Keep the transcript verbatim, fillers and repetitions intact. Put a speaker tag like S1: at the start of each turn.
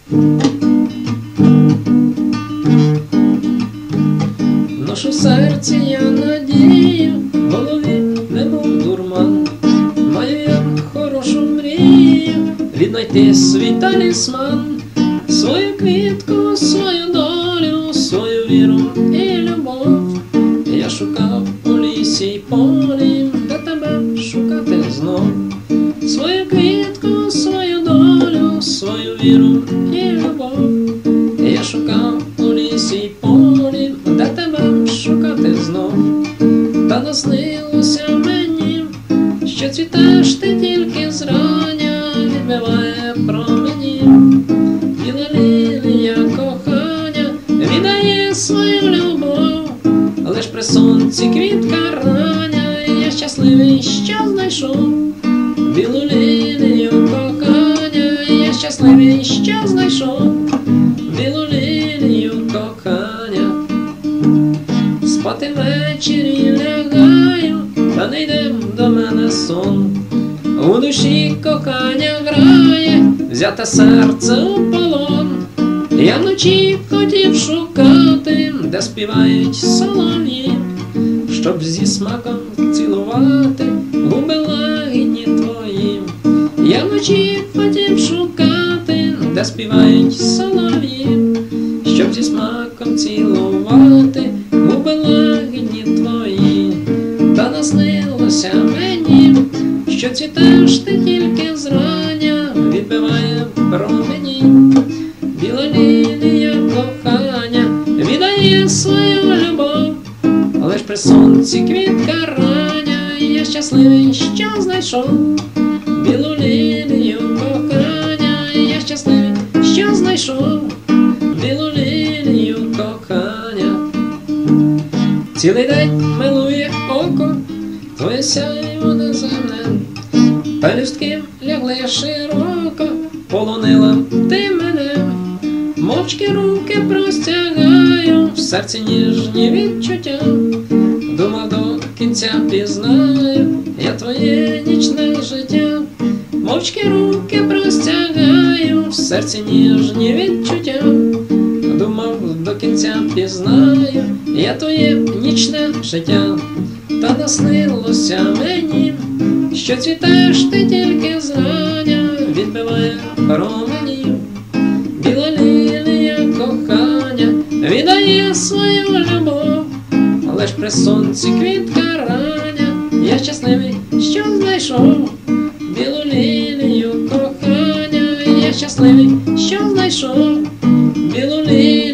S1: Ношу в серці я надію, в голові немов дурман. Маю я хорошу мрію, віднайти свій талісман, свою квітку, свою долю, свою віру і любов. Я шукав у лісі й полі, де тебе шукати знов. Свою квітку, свою долю, свою віру і любов. Я шукав у лісі й полі, де тебе шукати знов. Та наснилося мені, що цвітеш ти тільки зрання, відбиває промені. Біла лілія кохання віддає свою любов, лиш при сонці квітка рання, я щасливий, що знайшов. Білу лілію кохання, я щасливий, що знайшов. Білу лілію кохання. Спати ввечері лягаю, та не йде до мене сон. У душі кохання грає, взяте серце у полон. Я вночі хотів шукати, де співають солов'ї, щоб зі смаком цілувати губи лагідні твої. Я вночі хотів шукати, де співають солов'ї, щоб зі смаком цілувати губи лагідні твої. Та наснилося мені, що цвітеш ти тільки зрання, відбиває промені. Біла лілія кохання віддає свою любов, лиш при сонці квітка рання, я щасливий, що знайшов. Білу лілію кохання, я щасливий, що знайшов. Білу лілію кохання. Цілий день милує око твоє сяйво неземне, пелюстки лягли широко, полонила ти мене. Мовчки руки простягаю, в серці ніжні відчуття. Думав, до кінця пізнаю я твоє нічне життя. Мовчки руки простягаю, в серці ніжні відчуття. Думав, до кінця пізнаю я твоє нічне життя. Та наснилося мені, що цвітеш ти тільки зрання, відбиває промені. Біла лілія кохання віддає свою любов, лиш при сонці квітка рання, я щасливий, що знайшов. Білу лілію кохання, я щасливий, що знайшов. Білу лілію